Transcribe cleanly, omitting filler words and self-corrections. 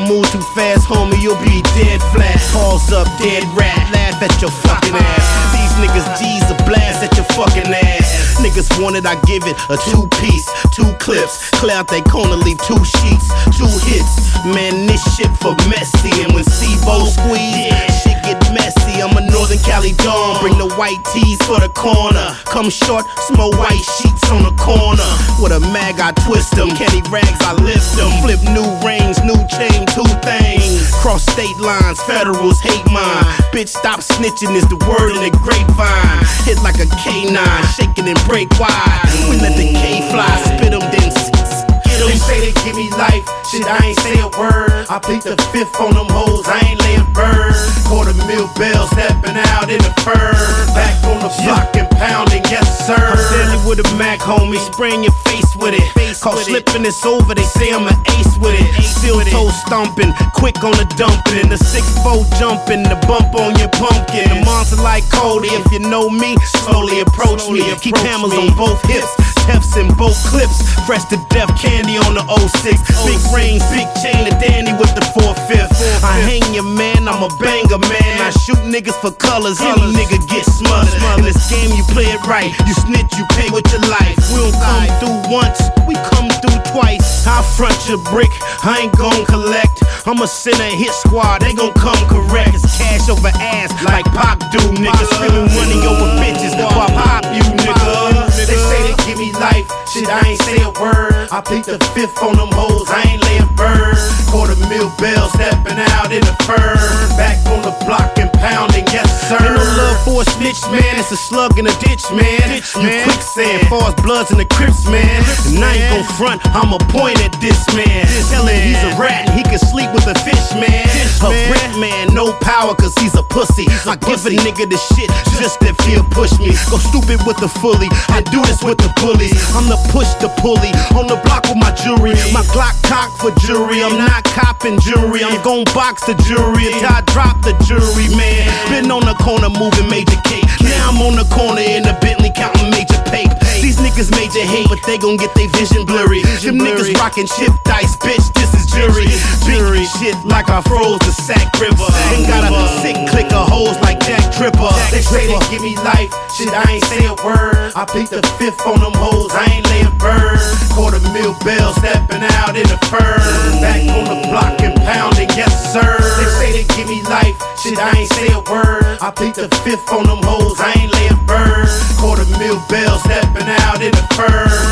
don't move too fast, homie, you'll be dead flat. Pause up, dead rat, laugh at your fucking ass. These niggas G's a blast at your fucking ass. Niggas want it, I give it a 2-piece, 2 clips. Clear out they corner, leave 2 sheets, 2 hits. Man, this shit for messy. And when C-Bo squeeze, shit get messy. I'm a Northern Cali Dawn, bring the white tees for the corner. Come short, small white sheets on the corner. With a mag, I twist them. Kenny rags, I lift them. Flip new rings, new chain, 2 things. Cross state lines, federals hate mine. Bitch, stop snitching is the word in the grapevine. Hit like a K9, shaking and break wide. We let the K fly, spit them, then they say they give me life, shit I ain't say a word. I plead the 5th on them hoes, I ain't laying bird. $250,000 bell, stepping out in the fur. Back on the block and pounding, yes sir. I'm deadly with a Mac, homie, spraying your face with it. Call slipping this over, they say I'm an ace with it. Steel toe stomping, quick on the dumping. The 6'4" jumping, the bump on your pumpkin. The monster like Cody, if you know me, slowly approach me. Keep hammers on both hips, Tefs in both clips. Fresh to death, candy on the 06. Big rings, big chain, of Danny with the 4/5. I hang your man, I'm a banger man. I shoot niggas for colors, any nigga get smothered. In this game you play it right, you snitch, you pay with your life. We don't come through once, we come through twice. I front your brick, I ain't gon' collect. I'ma send a hit squad, they gon' come correct. It's cash over ass, like Pop do, nigga. Spilling money over bitches, while Pop you, nigga. They say they give me life, shit I ain't say a word. I plead the 5th on them hoes, I ain't laying bird. $250,000 bell, stepping out in the fur. Back on the block and pounding, yes sir. Ain't no love for a snitch, man, it's a slug in a ditch, man. You quicksand, far as bloods in the Crips, man. And I ain't gon' front, I'ma point at this man. Tell him he's a rat and he can sleep with a fish, man. A Brent man, no power cause he's a pussy. I give a nigga the shit just if he'll push me. Go stupid with the fully, I do this with the bullies. I'm the push the pulley, on the block with my jewelry. My Glock cock for jury, I'm not copping jury. I'm gon' box the jury until I drop the jury, man. Been on the corner moving major cake. Now I'm on the corner in the Bentley counting major paper. These niggas major hate, but they gon' get their vision blurry. Them niggas rockin' chip dice, bitch, this is jury. Big shit like I froze the Sac River. Ain't got a sick click of hoes like Jack Tripper. They say they give me life, shit I ain't say a word. I plead the 5th on them hoes, I ain't laying bird. $250,000 bell, stepping out in the fur. Back on the block and pounding, yes sir. They say they give me life, shit I ain't say a word. I plead the 5th on them hoes, I ain't laying bird. $250,000 bell, stepping out in the fur.